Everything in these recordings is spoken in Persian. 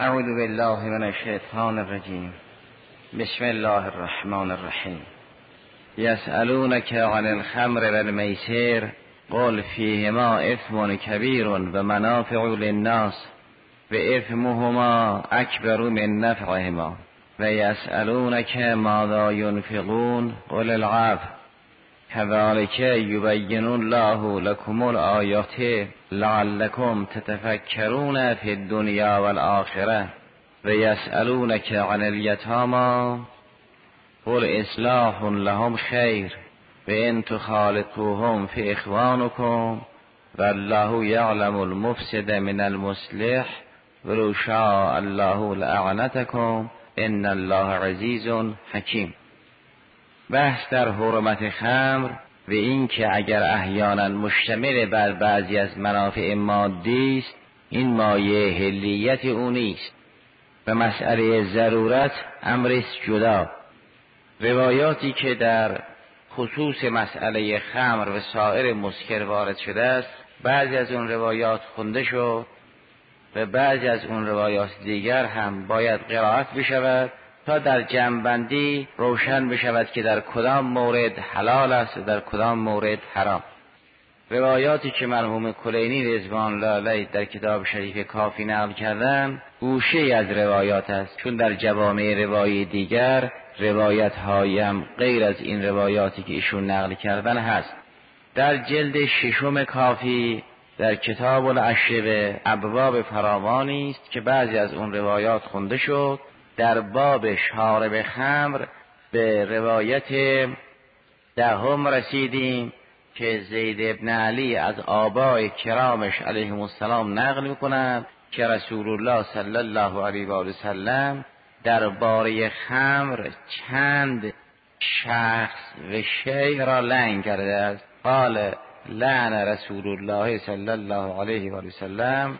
اعوذ بالله من الشیطان الرجیم. بسم الله الرحمن الرحیم. یسألونک عن الخمر والمیسر قل فیهما اثم کبیر و منافع للناس و اثمهما اکبر من نفعهما و یسألونک ماذا ینفقون قل العفو كذلك يبين الله لكم الآيات لعلكم تتفكرون في الدنيا والآخرة ويسألونك عن اليتامى قل إصلاح لهم خير وإن تخالطوهم فإخوانكم والله يعلم المفسد من المصلح ولو شاء الله لأعنتكم إن الله عزيز حكيم. بحث در حرمت خمر و این که اگر احیانا مشتمل بر بعضی از منافع مادی است، این مایه حلیت او نیست و مسئله ضرورت امرست جدا. روایاتی که در خصوص مسئله خمر و سایر مسکر وارد شده است، بعضی از اون روایات خونده شد و بعضی از اون روایات دیگر هم باید قرائت بشود تا در جمع‌بندی روشن بشود که در کدام مورد حلال است و در کدام مورد حرام. روایاتی که مرحوم کلینی رضوان الله علیه در کتاب شریف کافی نقل کردن گوشه از روایات است، چون در جوامع روایی دیگر روایت هایم غیر از این روایاتی که ایشون نقل کردن هست. در جلد ششم کافی در کتاب الاشربه ابواب فراوانی است که بعضی از اون روایات خونده شد. در باب شارب خمر به روایت دهم رسیدیم که زید ابن علی از آبای کرامش علیهم السلام نقل می‌کند که رسول الله صلی الله علیه و آله وسلم در باره خمر چند شخص و شیء را لعن کرده است. قال لعن رسول الله صلی الله علیه و آله وسلم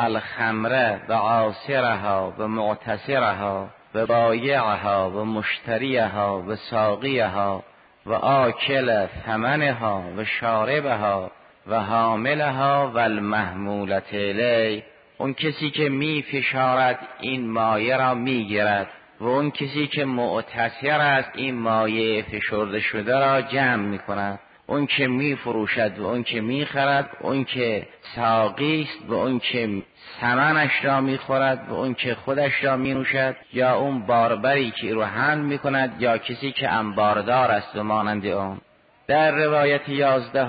الخمره و عاصرها و معتصرها و بایعها و مشتریها و ساقیها و آکل ثمنها و شاربها و حاملها و المحمولة الی. اون کسی که می فشارد این مایه را می گیرد و اون کسی که معتصر است این مایه فشرده شده را جمع می کند. اون که می فروشد و اون که می خرد، اون که ساقی است و اون که ثمنش را می خورد و اون که خودش را می نوشد، یا اون باربری که رو حمل می کند یا کسی که انباردار است و مانند اون. در روایت 11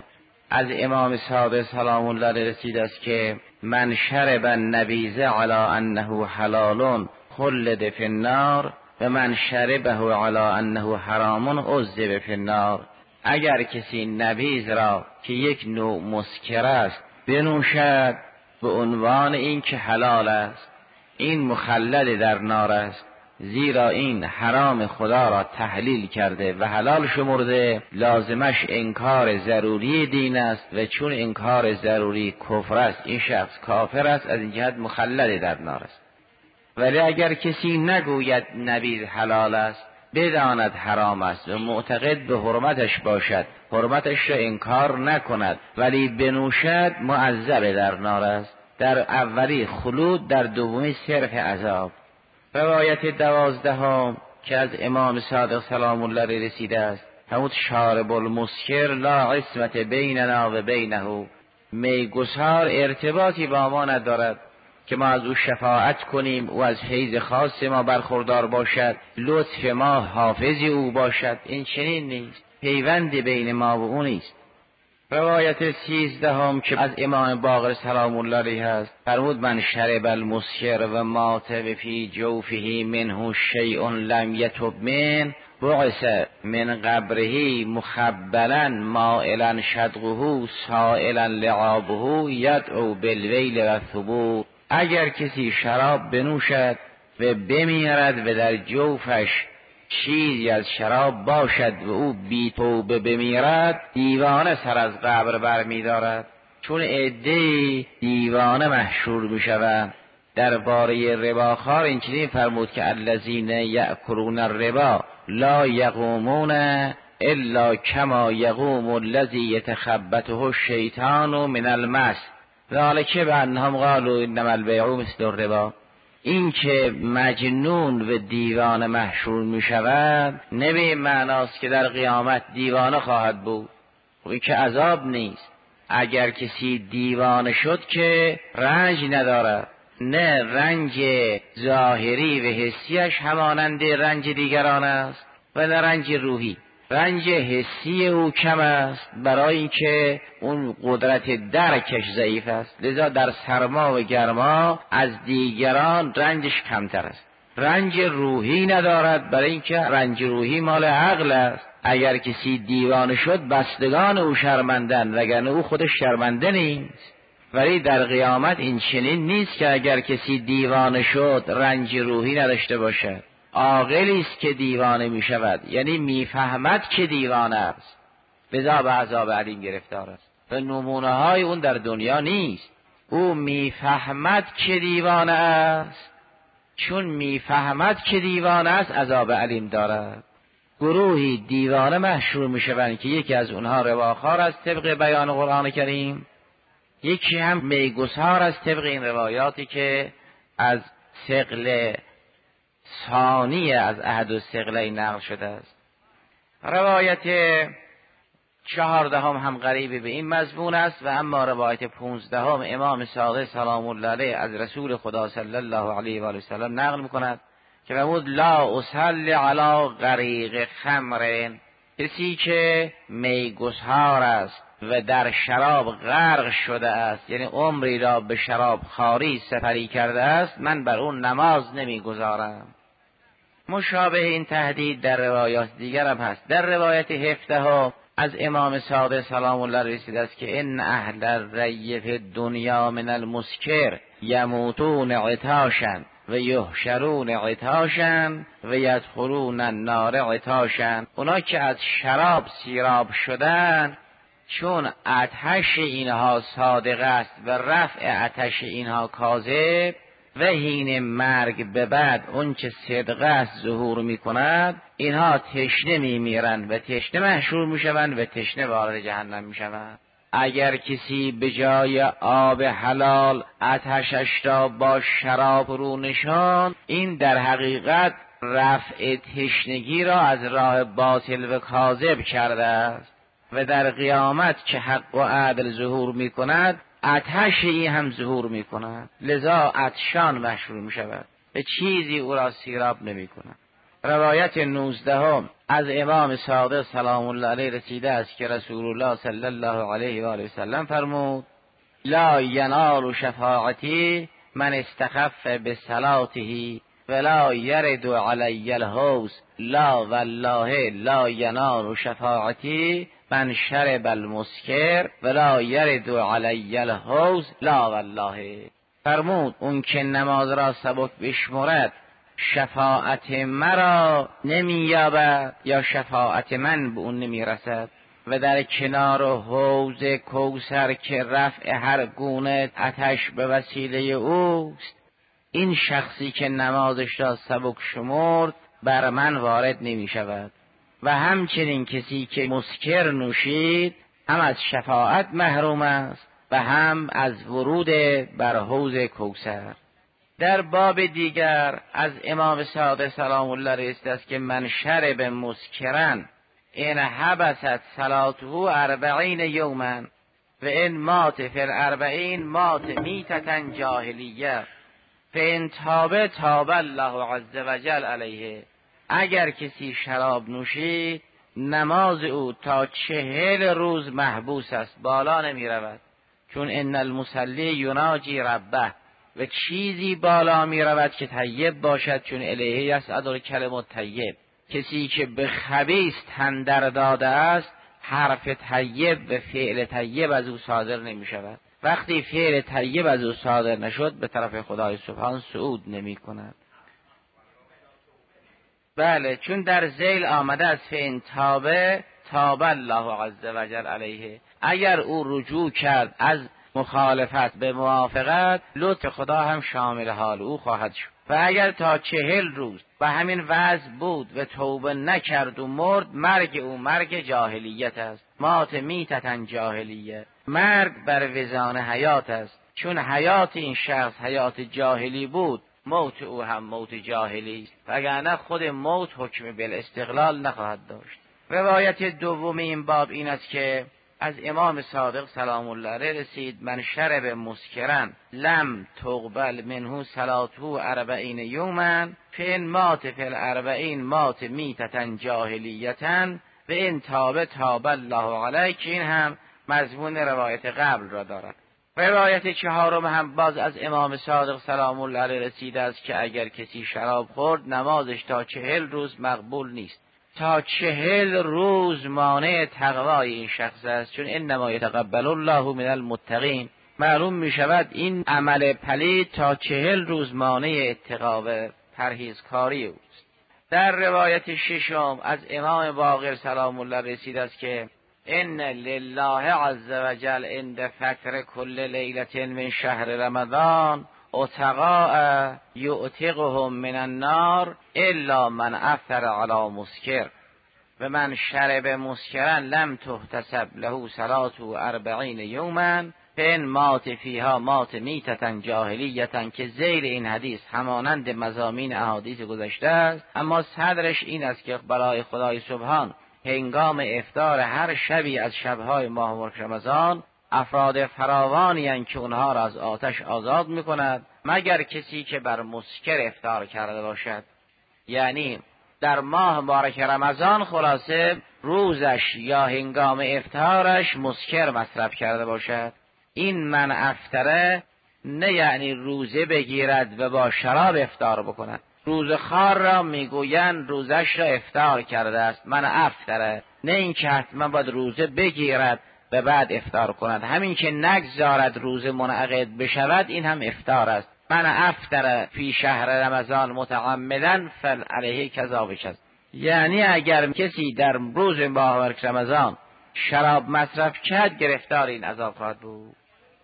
از امام صادق سلام الله علیه رسید است که من شرب النبیذ علی انه حلال خلد فی النار و من شربه علی انه حرام عذب فی النار. اگر کسی نبیذ را که یک نوع مسکر است بنوشد به عنوان این که حلال است، این مخلد در نار است، زیرا این حرام خدا را تحلیل کرده و حلال شمرده، لازمش انکار ضروری دین است و چون انکار ضروری کفر است، این شخص کافر است، از این جهت مخلد در نار است. ولی اگر کسی نگوید نبیذ حلال است، بداند حرام است و معتقد به حرمتش باشد، حرمتش را انکار نکند ولی بنوشد، معذب در نار است. در اولی خلود، در دومی صرف عذاب. روایت 12 که از امام صادق سلام الله علیه رسیده است، همون شارب المسکر لا عصمت بیننا و بینه، میگسار ارتباطی با ما ندارد که ما از او شفاعت کنیم، او از فیض خاص ما برخوردار باشد، لطف ما حافظ او باشد. این چنین نیست، پیوندی بین ما و او نیست. روایت 13 که از امام باقر سلام الله علیه است، فرمود من شرب المسکر و مات و فی جوفه منه شیء لم یتب من بعث من قبره مخبلا مائلا شدقه سائلا لعابه یدعو بالویل و الثبور. اگر کسی شراب بنوشد و بمیرد و در جوفش چیزی از شراب باشد و او بی توبه بمیرد، دیوانه سر از قبر برمی دارد، چون عده‌ای دیوانه محشور می شوند. درباره رباخوار این چنین فرمود که الذین یأکلون الربا لا یقومون الا کما یقوم الذی یتخبطه الشیطان من المس ذلک بانهم قالوا انما البیع مثل الربا. این که مجنون و دیوانه محشور می شود نه به معناست که در قیامت دیوانه خواهد بود. این که عذاب نیست. اگر کسی دیوانه شد که رنج ندارد، نه رنج ظاهری و حسیش همانند رنج دیگران است و نه رنج روحی. رنج حسی او کم است برای اینکه اون قدرت درکش ضعیف است، لذا در سرما و گرما از دیگران رنجش کمتر است. رنج روحی ندارد برای اینکه رنج روحی مال عقل است. اگر کسی دیوانه شد بستگان او شرمندن، وگرنه او خودش شرمنده نیست. ولی در قیامت این چنین نیست که اگر کسی دیوانه شد رنج روحی نداشته باشد. عاقلی است که دیوانه می شود، یعنی میفهمد که دیوانه است، لذا به عذاب علیم گرفتار است. و نمونه های اون در دنیا نیست. او میفهمد که دیوانه است، چون میفهمد که دیوانه است عذاب علیم دارد. گروهی دیوانه محشور می شوند که یکی از اونها رواخوار است طبق بیان قرآن کریم، یکی هم میگسار است طبق این روایاتی که از ثقل ثانی از احد الثقلین نقل شده است. روایت 14 هم قریب به این مضمون است و اما روایت 15 امام صادق سلام الله علیه از رسول خدا صلی الله علیه و آله و سلم نقل می‌کند که فرمود لا اصلی علی غریق خمر، کسی که میگسار است و در شراب غرق شده است، یعنی عمری را به شراب خواری سپری کرده است، من بر اون نماز نمیگذارم. مشابه این تهدید در روایات دیگر هم هست. در روایت 17 از امام صادق سلام الله رسیده است که ان اهل الری فی الدنیا من المسکر یموتون عطاشا و یحشرون عطاشا و یدخلون النار عطاشا. اونا که از شراب سیراب شدن چون آتش اینها صادق است و رفع آتش اینها کاذب و حین مرگ به بعد اون که صدق است ظهور می کند، اینها تشنه می میرند و تشنه محشور می شوند و تشنه وارد جهنم می شوند. اگر کسی به جای آب حلال آتشش را با شراب رو نشان، این در حقیقت رفع تشنگی را از راه باطل و کاذب کرده است و در قیامت که حق و عدل ظهور می کند آتش این هم ظهور می کند، لذا عطشان محشور می شود و چیزی او را سیراب نمی کند. روایت 19 از امام صادق سلام الله علیه رسیده است که رسول الله صلی الله علیه و آله و سلم فرمود لا ینال شفاعتی من استخف بصلاته ولا یرد علی الحوض لا والله لا ینال شفاعتی من شرب المسکر ولا یرد علی الحوض لا والله. فرمود اون که نماز را سبک بشمرد شفاعت مرا نمییابد یا شفاعت من به اون نمیرسد. و در کنار حوض کوثر که رفع هر گونه آتش به وسیله اوست، این شخصی که نمازش را سبک شمرد بر من وارد نمی شود. و همچنین کسی که مسکر نوشید هم از شفاعت محروم است و هم از ورود بر حوض کوثر. در باب دیگر از امام صادق سلام الله رسیده است که من شرب مسکرا این حبست صلاته 40 یوما و این مات فی 40 مات میتة جاهلیه فان تاب تاب الله عز وجل علیه. اگر کسی شراب نوشید نماز او تا 40 روز محبوس است، بالا نمی رود، چون ان المصلی یناجی ربه و چیزی بالا می رود که طیب باشد، چون الیه یصعد الکلم الطیب. کسی که به خبیث تن در داده است حرف طیب و فعل طیب از او صادر نمی شود. وقتی فعل طیب از او صادر نشد به طرف خدای سبحان صعود نمی کند. بله، چون در ذیل آمده است فین تابه تاب الله عز وجل علیه. اگر او رجوع کرد از مخالفت به موافقت، لطف خدا هم شامل حال او خواهد شد. و اگر تا 40 روز به همین وضع بود و توبه نکرد و مرد، مرگ او مرگ جاهلیت است، مات میتة جاهلیه. مرگ بر وزان حیات است، چون حیات این شخص حیات جاهلی بود موت او هم موت جاهلی است، وگرنه خود موت حکم بالاستقلال نخواهد داشت. روایت دوم این باب این است که از امام صادق سلام الله علیه رسید: من شرب مسکرا لم تقبل منه صلاته 40 یوما فان مات فی ال40 مات میتة جاهلیة و ان تاب تاب الله علیه، که این هم مضمون روایت قبل را دارد. روایت چهارم هم باز از امام صادق سلام الله علیه رسیده است که اگر کسی شراب خورد نمازش تا 40 روز مقبول نیست. تا 40 روز مانع تقوای این شخص است، چون انما یتقبل الله من المتقین. معلوم می شود این عمل پلید تا 40 روز مانع اتقا و پرهیزکاری اوست. در روایت ششم از امام باقر سلام الله رسیده است که ان لله عز وجل عند فطر کل لیلة من شهر رمضان اتقاء یعتقهم من النار الا من افطر علی مسکر و من شرب مسکرا لم تحتسب له صلاته 40 یوما فان مات فیها مات میتة جاهلیة، که ذیل این حدیث همانند مضامین احادیث گذشته است، اما صدرش این است که برای خدای سبحان هنگام افطار هر شبی از شبهای ماه مبارک رمضان افراد فراوانی هستند که اونها را از آتش آزاد میکند، مگر کسی که بر مسکر افطار کرده باشد. یعنی در ماه مبارک رمضان خلاصه روزش یا هنگام افطارش مسکر مصرف کرده باشد. این من افطره نه یعنی روزه بگیرد و با شراب افطار بکند. روزخوار را میگویند روزش را افطار کرده است، من افطره، نه این که حتما باید روزه بگیرد و بعد افطار کند. همین که نگذارد روزه منعقد بشود این هم افطار است. من افطر فی شهر رمضان متعمدا فعلیه کذا بکذا. یعنی اگر کسی در روز مبارک رمضان شراب مصرف کرد گرفتار این عذاب خواهد بود.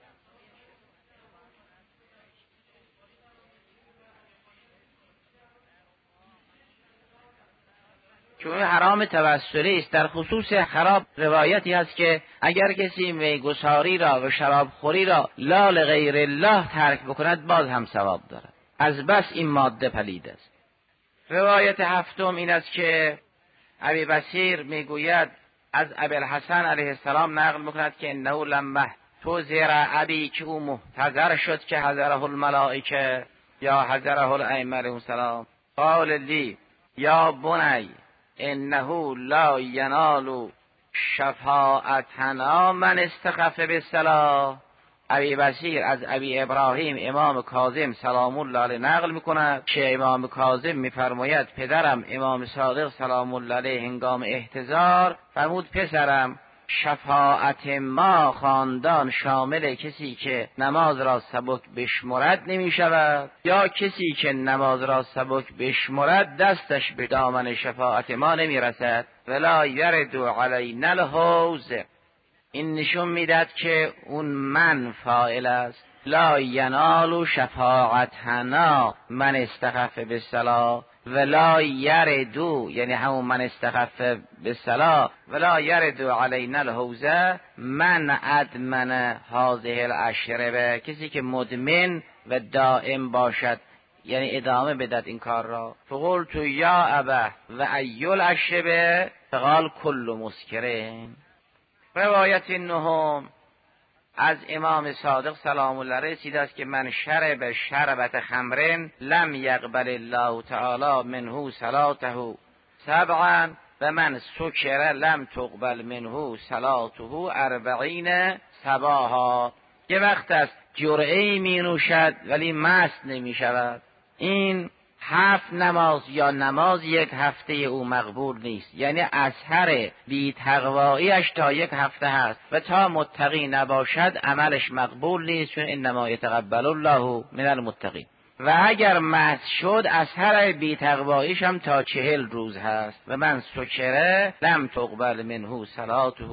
چون حرام توسلی است. در خصوص خراب روایتی هست که اگر کسی میگساری را و شراب خوری را لا لغیر الله ترک بکند باز هم ثواب دارد، از بس این ماده پلید است. روایت هفتم این است که ابی بصیر میگوید از ابی الحسن علیه السلام نقل میکند که انه لما توزر ابی، که او محتضر شد که حضره الملائکه یا حضره الائمه علیهم السلام، قال لی یا بنی انه لا ینال شفاعتنا من استخف بالصلاة. ابی بصیر از ابی ابراهیم امام کاظم سلام الله علیه نقل میکند که امام کاظم میفرماید پدرم امام صادق سلام الله علیه هنگام احتضار فرمود پسرم شفاعت ما خاندان شامل کسی که نماز را سبک بشمرد نمی شود یا کسی که نماز را سبک بشمرد دستش به دامن شفاعت ما نمی رسد. ولا یرد علینا الحوض. این نشون میداد که اون من فاعل است. لا ینال شفاعتنا من استخف بالصلاة ولا یردو، یعنی همون من استخف بالصلاة ولا یردو علینا الحوض من ادمن هذه الاشربه. کسی که مدمن و دائم باشد یعنی ادامه بدد این کار را. فقلت یا ابه و ایل اشربه فقال کل مسکرین. روایت نهم از امام صادق سلام الله علیه رسیده است که من شرب شربت خمر لم یقبل الله تعالی منه صلاته 7 و من سکر لم تقبل منه صلاته 40 صباحا. یه وقت است جرعه‌ای می نوشد ولی مست نمی شود. این 7 نماز یا نماز یک هفته او مقبول نیست، یعنی اثر بی تقواییش تا یک هفته هست و تا متقی نباشد عملش مقبول نیست، چون انما یتقبل الله من المتقین. و اگر مست شد اثر بی تقواییش هم تا 40 روز هست. و من سکره لم تقبل منه صلاته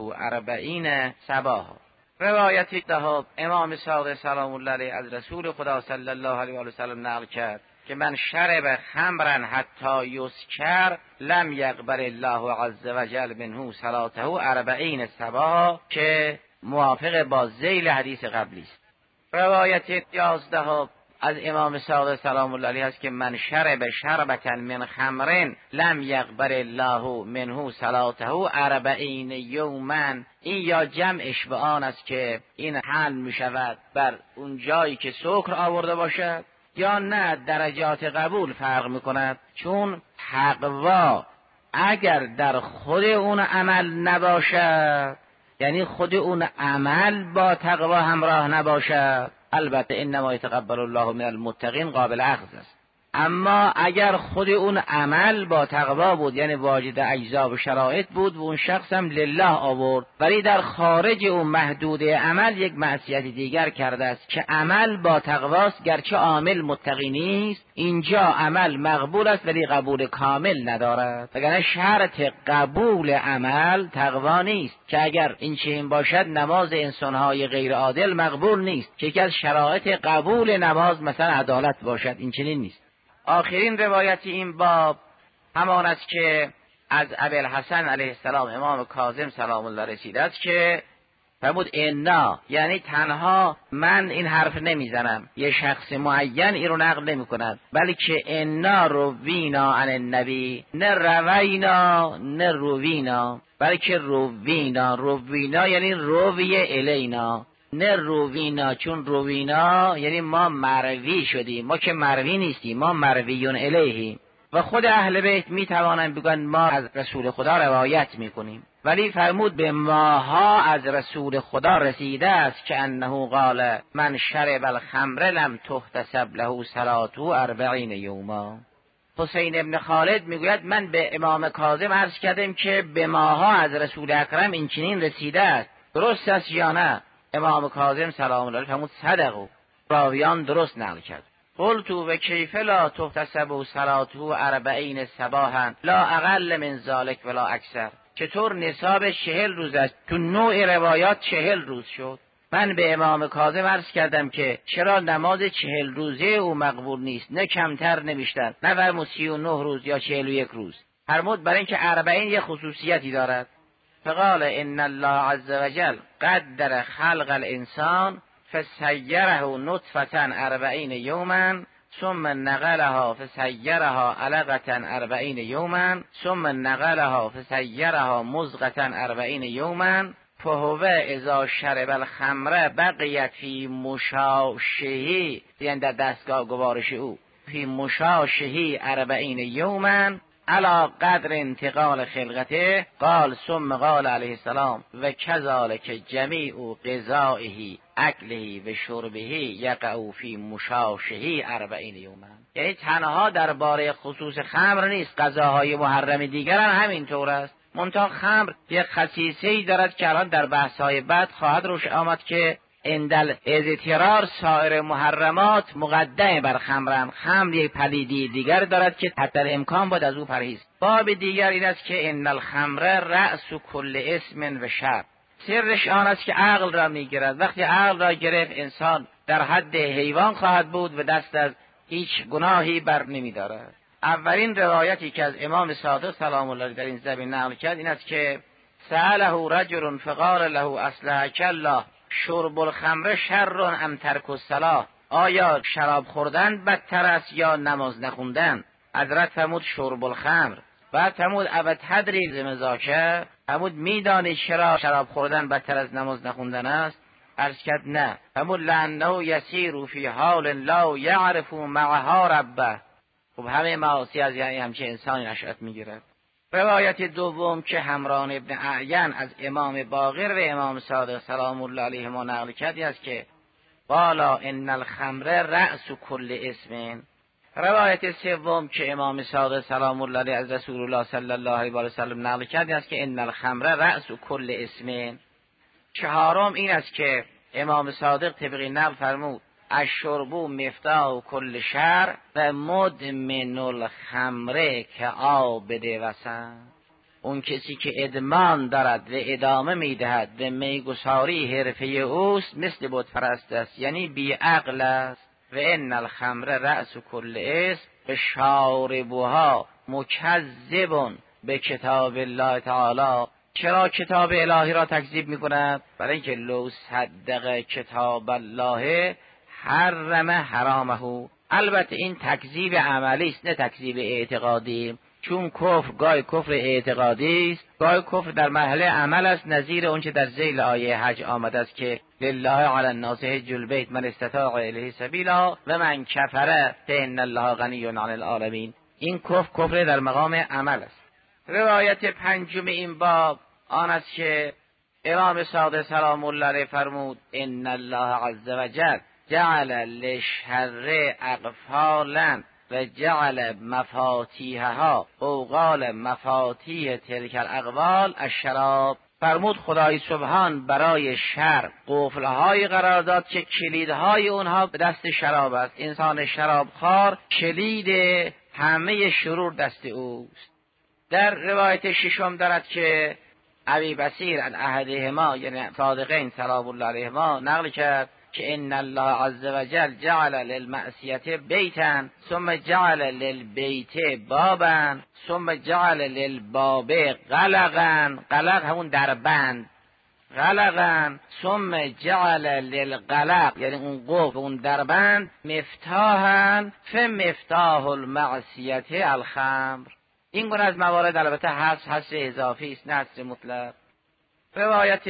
40 صباحا. روایت دهم امام صادق سلام الله علیه از رسول خدا صلی الله علیه و سلم نقل کرد که من شرب خمرا حتی یسکر لم یقبل الله عز وجل منه صلاته 40 صباحا، که موافق با ذیل حدیث قبلی است. روایت 11 از امام صادق سلام الله علیه است که من شرب شربة من خمر لم یقبل الله منه صلاته 40 یوما. این یا جمعش به آن است که این حل می شود بر اون جایی که سکر آورده باشد، یا نه درجات قبول فرق می کند. چون تقوا اگر در خود اون عمل نباشد، یعنی خود اون عمل با تقوا همراه نباشد، البته انما یتقبل الله من المتقین قابل اخذ است. اما اگر خود اون عمل با تقوا بود، یعنی واجد اجزا و شرایط بود و اون شخص هم لله آورد، ولی در خارج اون محدوده عمل یک معصیت دیگر کرده است که عمل با تقواست گرچه عامل متقی نیست، اینجا عمل مقبول است ولی قبول کامل ندارد. وگرنه شرط قبول عمل تقوا نیست که اگر این چنین باشد نماز انسانهای غیر عادل مقبول نیست، که یکی از شرایط قبول نماز مثلا عدالت باشد. این چنین نیست. آخرین روایت این باب همان است که از ابوالحسن علیه السلام امام کاظم سلام الله رسیده است که فرمود انا، یعنی تنها من این حرف نمیزنم، یه شخص معین این رو نقل نمی کند، بلکه انا روینا عن النبی، نه روینا نه روینا، بلکه روینا یعنی روی الینا، نه روینا، چون روینا یعنی ما مروی شدیم، ما که مروی نیستیم، ما مرویون الیهیم. و خود اهل بیت می توانند بگن ما از رسول خدا روایت می کنیم، ولی فرمود به ماها از رسول خدا رسیده است که انه قال من شرب الخمر لم تحتسب له صلاته 40 یوما. حسین ابن خالد میگوید من به امام کاظم عرض کردم که به ماها از رسول اکرم این چنین رسیده است، درست است یا نه؟ امام کاظم سلام الله علیه فرمود صدقوا. راویان درست نقل کرد. قلت و کیف لا تحتسب صلاته 40 صباحا لا اقل من ذلك ولا اکثر. چطور نصاب 40 روز است؟ تو نوع روایات 40 روز شد. من به امام کاظم عرض کردم که چرا نماز 40 روزه او مقبول نیست، نه کمتر نه بیشتر، نه فرمود 39 روز یا 41 روز. فرمود برای اینکه 40 یه خصوصیتی دارد. فقال ان الله عز وجل قدر خلق الانسان فسیره نطفة 40 یوما ثم نقلها فسیرها علقة 40 یوما ثم نقلها فسیرها مضغة 40 یوما فهو اذا شرب الخمر بقیت فی مشاشه، یعنی در دستگاه گوارش او، فی مشاشه 40 یوما علی قدر انتقال خلقته. قال ثم قال علیه السلام و کذالک جمیع غذائه اکله و شربه یقع فی مشاشه 40 یوما. یعنی تنها درباره خصوص خمر نیست، غذاهای محرم دیگر هم همینطور است. منتها خمر یک خصیصه‌ای دارد که الان در بحث‌های بعد خواهد روش آمد که اندل اضطرار سایر محرمات مقدم بر خمرن. خمر یک پلیدی دیگر دارد که حتی امکان باید از او پرهیز. باب دیگر این است که ان الخمر رأس کل اسم و شر. سرش آن است که عقل را میگیرد. وقتی عقل را گرفت انسان در حد حیوان خواهد بود و دست از هیچ گناهی بر نمیدارد. اولین روایتی که از امام صادق سلام الله در این زمین نقل کرد این است که سأله رجل فقال له اصلحک الله شرب الخمر شر ام ترک الصلاة. آیا شراب خوردن بدتر است یا نماز نخوندن؟ حضرت فرمود شرب الخمر. بعد فرمود ابا تدری زمزاکه، فرمود میدانی چرا شراب خوردن بدتر از نماز نخوندن است؟ عرض کرد نه. فرمود لانه یسیر فی حال لا یعرف معها ربه. خب همه معاصی از یعنی همچه انسانی نشأت میگیرد. روایت دوم که همران ابن اعین از امام باقر و امام صادق سلام الله علیهما نقل کرده است که قالا ان الخمر رأس کل اسم. روایت سوم که امام صادق سلام الله علیه از رسول الله صلی الله علیه و سلم نقل کرده است که ان الخمر رأس کل اسم. چهارم این است که امام صادق طبق نقل فرمود الشرب مفتاح کل شر و مدمن الخمر که عابد وسن. اون کسی که ادمان دارد و ادامه میدهد و میگساری حرفه اوست مثل بت پرست است، یعنی بی عقل است. و ان الخمر رأس کل اسم به شاربها مکذب به کتاب الله تعالی. چرا کتاب الهی را تکذیب میکند؟ برای اینکه لو صدق کتاب الله حرم حرامه. البته این تکذیب عملی است نه تکذیب اعتقادی، چون کفر گاهی کفر اعتقادی است، گاهی کفر در مرحله عمل است، نظیر اونچه در ذیل آیه حج آمده است که لله علی الناس حج البیت من استطاع الیه سبیلا و من کفر فان الله غنی عن العالمین. این کفر در مقام عمل است. روایت پنجم این باب آن است که امام صادق سلام الله علیه فرمود ان الله عز وجل جعل للشر اقفالا و جعل مفاتیحها او قال مفاتیح تلک الاقوال الشراب. فرمود خدای سبحان برای شر قفل‌های قرار داد که کلیدهای اونها به دست شراب است. انسان شرابخوار کلید همه شرور دست اوست. در روایت ششم دارد که ابی بصیر عن احدهما یعنی صادقین سلام الله علیهما نقل کرد که ان الله عز وجل جعل للمعصیه بیتا ثم جعل للبیت بابا ثم جعل للباب غلقا، غلق همون دربند، غلقا ثم جعل للغلق یعنی اون قفل اون دربند مفتاحا فمفتاح المعصیه الخمر. این گونه از موارد البته حذف اضافی است نه حذف مطلق. روایت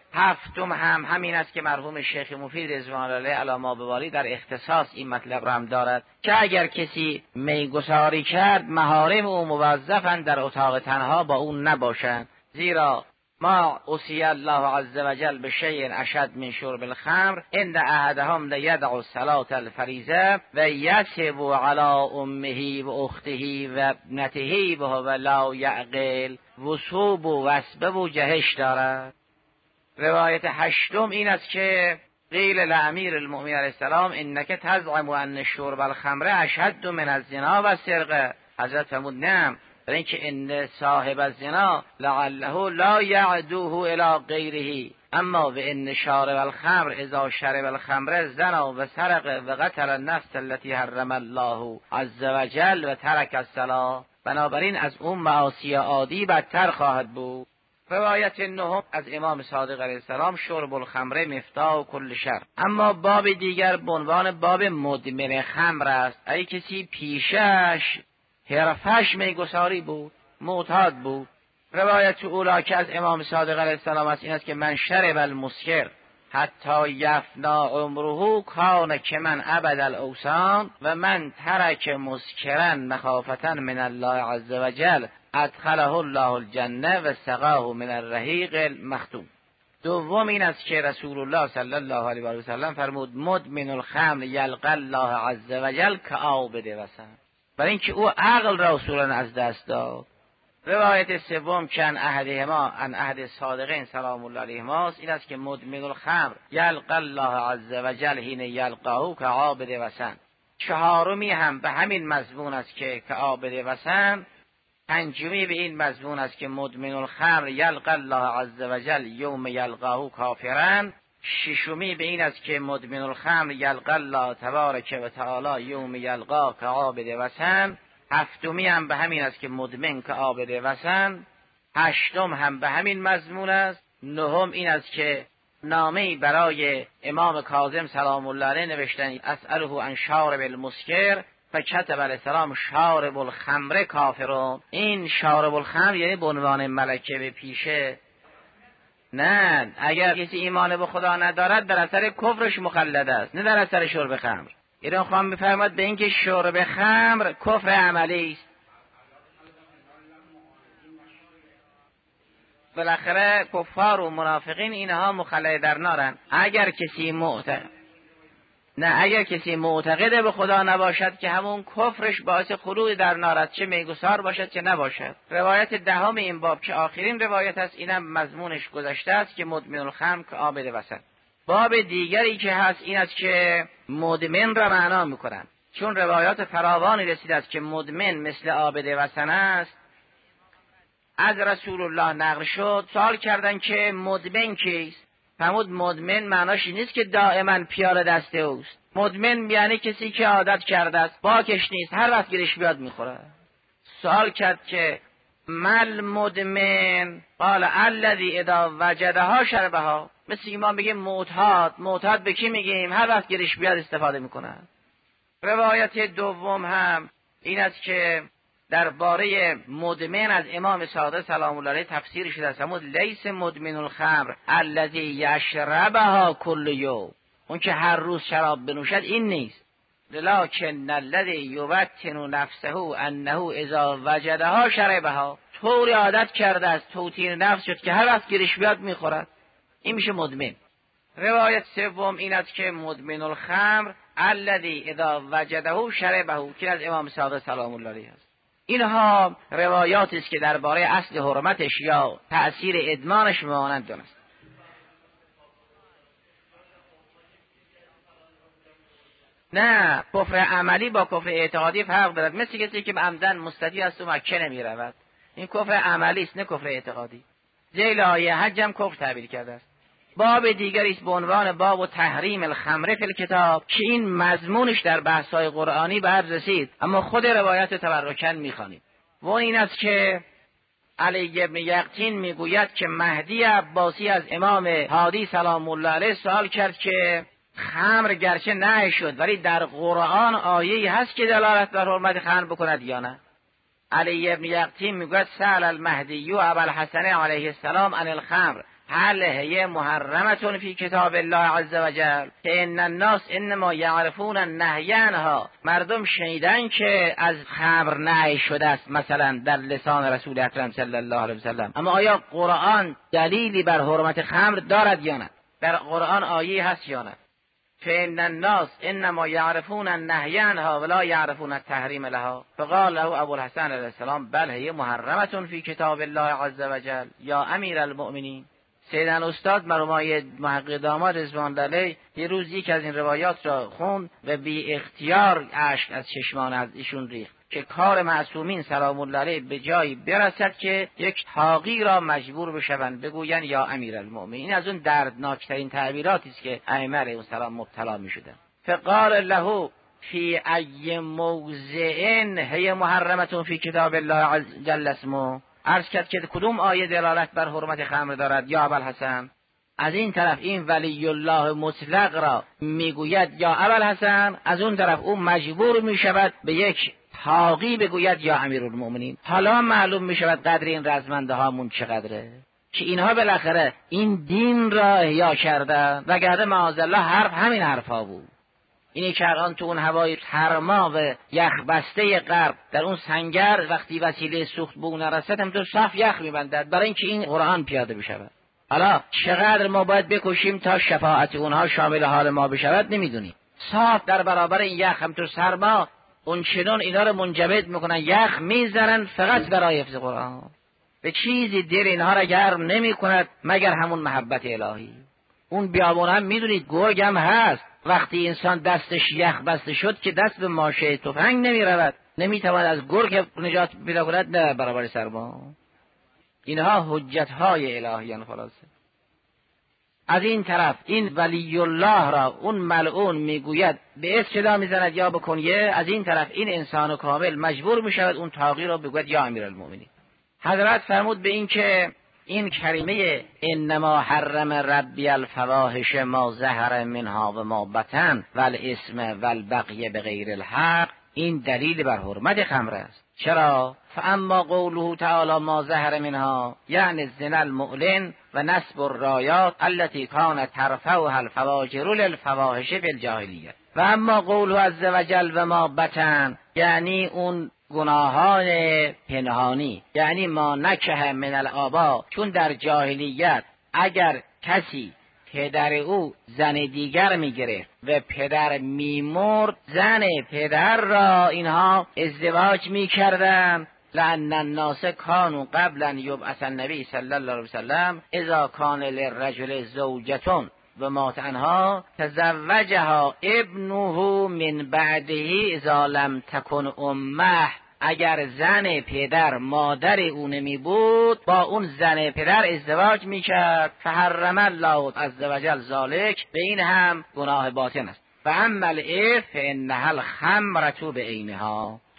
هفتم همین است که مرحوم شیخ مفید رضوان الله علی ما بوالی در اختصاص این مطلب را هم دارد که اگر کسی میگساری کرد محارم او موظفند در اتاق تنها با اون نباشند، زیرا ما اوصی الله عز وجل بشیء اشد من شرب الخمر ان احدهم لیدع الصلاة الفریضه و یسب علی امه و اخته و ابنته وهو لا یعقل وصوب و وسبه و جهش دارد. روایت هشتم این است که قیل لامیر المؤمنین علیه السلام انک تزعم ان شرب الخمر اشد من الزنا و السرقه. حضرت فرمود نه، برای اینکه ان صاحب الزنا لعله لا یعدوه الی غیره اما و ان شارب الخمر اذا شرب الخمر زنا و سرق و قتل النفس التي حرم الله عز وجل و ترک الصلاة. بنابراین از اون معاصی عادی بدتر خواهد بود. روایت نهم از امام صادق علیه السلام شرب الخمر مفتاح کل شر. اما باب دیگر به عنوان باب مدمن خمر است. ای کسی پیشش حرفش میگساری بود، معتاد بود. روایت اولا که از امام صادق علیه السلام است این است که من شرب المسکر حتی یفنا عمره کان که من عبد الاوثان و من ترک مسکرا مخافتا من الله عز وجل ادخله الله الجنه و سقاه من الرحیق المختوم. دوم این است که رسول الله صلی الله علیه و سلم فرمود مدمن الخمر یلقى الله عز وجل کعابد وسن، برای اینکه او عقل را اصولا از دست داد. روایت سوم که عن احد صادقین سلام الله علیهما این است که مدمن الخمر یلقى الله عز وجل حین یلقاه کعابد وسن. چهارمی هم به همین مضمون است که کعابد وسن. پنجمی به این مضمون است که مدمن الخمر یلقى الله عز وجل یوم یلقاه کافرا. ششمی به این است که مدمن الخمر یلقى الله تبارک و تعالی یوم یلقاه کعابد وسن. هفتمی هم به همین است که مدمن کعابد وسن. هشتم هم به همین مضمون است. نهم این است که نامه‌ای برای امام کاظم سلام الله علیه نوشتن اسأله عن شارب المسکر فکتب علیه السلام شارب الخمر کافرون. این شارب الخمر یعنی به عنوان ملکه به پیشه. نه، اگر کسی ایمان به خدا ندارد در اثر کفرش مخلد است نه در اثر شرب خمر. ایران خواهم می‌فرماد به اینکه شرب خمر کفر عملی است. بالاخره کفار و منافقین اینها مخلد در نارن. اگر کسی معتقد به خدا نباشد که همون کفرش باعث خلود در نار است، چه میگسار باشد چه نباشد. روایت دهم این باب که آخرین روایت است اینم مضمونش گذشته است که مدمن الخمر کعابد وسن. باب دیگری که هست این است که مدمن را معنا میکنن، چون روایات فراوانی رسیده است که مدمن مثل عابد وسن است. از رسول الله نقل شد سوال کردن که مدمن کیست؟ فرمود مدمن معناش این نیست که دائما پیاله دست اوست. مدمن یعنی کسی که عادت کرده است، باکش نیست، هر وقت گیرش بیاد میخوره. سوال کرد که مل مدمن؟ قال الذی اذا وجدها شربها. مثل ما بگیم معتاد به کی میگیم؟ هر وقت گریش بیاد استفاده میکنن. روایت دوم هم این است که درباره مدمن از امام صادق سلام الله علیه تفسیر شده است. لیس مدمن الخمر الذی یشربها کل یوم، اون که هر روز شراب بنوشد این نیست. لکن الذی یبطن نفسه انه اذا وجدها شربها، طوری عادت کرده است، توطین نفس شد که هر وقت گیرش بیاد میخورد، این میشه مدمن. روایت سوم این است که مدمن الخمر الذی اذا وجده شربه، که از امام صادق سلام الله علیه است. اینها روایاتی است که درباره اصل حرمتش یا تأثیر ادمانش مانند است. نه، کفر عملی با کفر اعتقادی فرق دارد. مثل کسی که عمدن مستطیع است و مکه نمی رود، این کفر عملی است نه کفر اعتقادی. ذیل آیه حج هم کفر تعبیر کرده است. باب دیگری است به عنوان باب تحریم الخمر فی الکتاب که این مضمونش در بحث‌های قرآنی به عرض رسید، اما خود روایت تبرکاً می‌خوانیم. و این است که علی بن یقطین میگوید که مهدی عباسی از امام هادی سلام الله علیه سوال کرد که خمر گرچه نهی شد ولی در قرآن آیه‌ای هست که دلالت بر حرمت خمر بکند یا نه؟ علی بن یقطین میگوید سأل المهدی ابا الحسن علیه السلام عن الخمر هل هي محرمة فی کتاب الله عز وجل که ان الناس انما یعرفون النهی عنها، مردم شنیدن که از خمر نهی شده است مثلا در لسان رسول اکرم صلی الله علیه وسلم، اما آیا قرآن دلیلی بر حرمت خمر دارد یا نه؟ در قرآن آیه هست یا نه؟ فإن الناس انما يعرفون النهي عنها ولا يعرفون التحریم لها. فقال له ابو الحسن علیه السلام بل هي محرمة فی کتاب الله عز وجل یا امیر المؤمنین. سیدن استاد مرحوم محقق داماد رضوان الله علیه یه روز یک از این روایات را خوند و بی اختیار اشک از چشمان از ایشون ریخت که کار معصومین سلام الله علیه به جایی برسد که یک طاغی را مجبور بشوند بگویند یا امیر المؤمنین. از اون دردناکترین تعبیراتی است که ائمه علیهم السلام مبتلا می‌شدند. فقال له فی ای موضع هی محرمة فی کتاب الله عز جل اسمه، عرض کرد که کدوم آیه دلالت بر حرمت خمر دارد یا ابوالحسن؟ از این طرف این ولی الله مطلق را میگوید یا ابوالحسن، از اون طرف اون مجبور میشود به یک طاغی بگوید یا امیرالمؤمنین. حالا معلوم میشود قدر این رزمنده هامون چقدره که اینها بالاخره این دین را احیا کردن، وگرنه معاذالله همین حرفا بود. اینی که الان تو اون هوای سرما و یخبسته غرب در اون سنگر وقتی وسیله سوخت به اون نرسد هم تو صف یخ میبندد برای اینکه این قرآن پیاده بشود. حالا چقدر ما باید بکشیم تا شفاعت اونها شامل حال ما بشود نمیدونیم. صاف در برابر این یخ هم تو سرما اون چنون اینا رو منجمد میکنن، یخ میزنن فقط برای حفظ قرآن. به چیزی دل اینها را گرم نمیکند مگر همون محبت الهی. اون بیابون هم میدونید گرگ هم هست، وقتی انسان دستش یخ بسته شد که دست به ماشه تفنگ نمی رود، نمی تواند از گرگ نجات پیدا کند، نه برابر سرما. اینها حجت های الهیان. خلاصه از این طرف این ولی الله را اون ملعون میگوید به اسم چدا میزند یا بکنیه، از این طرف این انسان کامل مجبور میشود اون طاغی را بگوید یا امیرالمؤمنین. حضرت فرمود به این که این کلمه انما حرم ربی الفواحش ما ظهر منها و ما بطن والاسم والبغی بغیر الحق، این دلیل بر حرمت خمر است. چرا؟ فاما قوله تعالی ما ظهر منها یعنی الزنا المعلن و نصب الرایات التي كانت ترفعها الفواجر للفواحش فی الجاهلیه، و اما قوله عز وجل و ما بطن یعنی اون گناهان پنهانی، یعنی ما نکه من الآبا، چون در جاهلیت اگر کسی پدر او زن دیگر میگرفت و پدر میمرد، زن پدر را اینها ازدواج میکردن. لأن الناس كانوا قبل ان يبعث النبي صلی الله علیه وسلم اذا كان للرجل زوجة و مات عنها تزوجها ابنه من بعده اذا لم تكن امه. اگر زن پدر مادر او نمی بود با اون زن پدر ازدواج میکرد. فحرم الله عز وجل ذالک، به این هم گناه باطن است. و اما الاثم فانها الخمرة بعینها،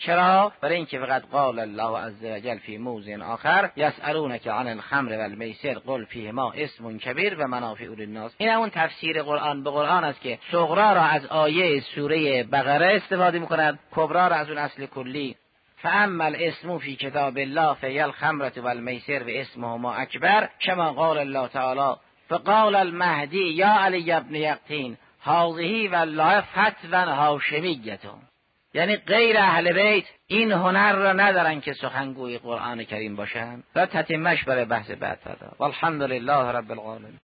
چرا؟ برای اینکه فقط قال الله عز وجل فی موضع آخر یسألونک عن الخمر والمیسر قل فیهما اسم کبیر و منافع للناس. این همون تفسیر قرآن به قرآن است که صغرا را از آیه سوره بقره استفاده می‌کند، کبرا را از اون اصل کلی فاما الاسم فی کتاب الله فهی الخمرة والمیسر و اسمهما اکبر کما قال الله تعالی فقال المهدی یا علی ابن یقطین هذه والله فتوی هاشمیة. یعنی غیر اهل بیت این هنر را ندارن که سخنگوی قرآن کریم باشند. و تتمهش برای بحث بعد فردا. والحمد لله رب العالمین.